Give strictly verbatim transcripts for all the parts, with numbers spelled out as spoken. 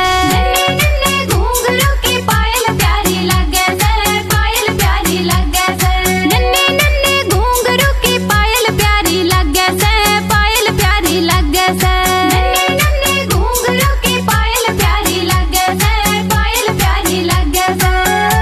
नन्हे नन्हे घुंघरू की पायल प्यारी लगे से, पायल प्यारी लगे से। नन्हे नन्हे घुंघरू की पायल प्यारी लगे से, पायल प्यारी लगे से। नन्हे नन्हे घुंघरू की पायल प्यारी लगे से, पायल प्यारी लगे से।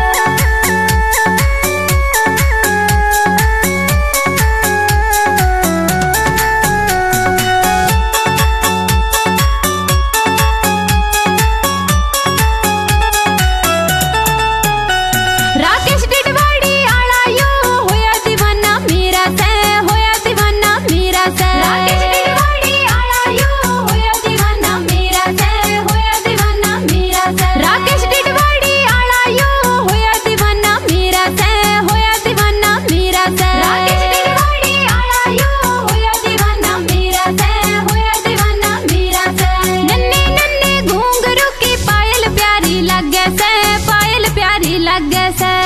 राकेश टिटवाड़ी आला यो होया दीवाना मेरा से, होया दीवाना मेरा से। राकेश टिटवाड़ी आला यो होया दीवाना मेरा से, होया दीवाना मेरा से। राकेश टिटवाड़ी आला यो होया दीवाना मेरा से, होया दीवाना मेरा से। राकेश टिटवाड़ी आला यो होया दीवाना मेरा से, होया दीवाना मेरा से। नन्हे नन्हे घुंघरू की पायल प्यारी लगे से, पायल प्यारी लगे से।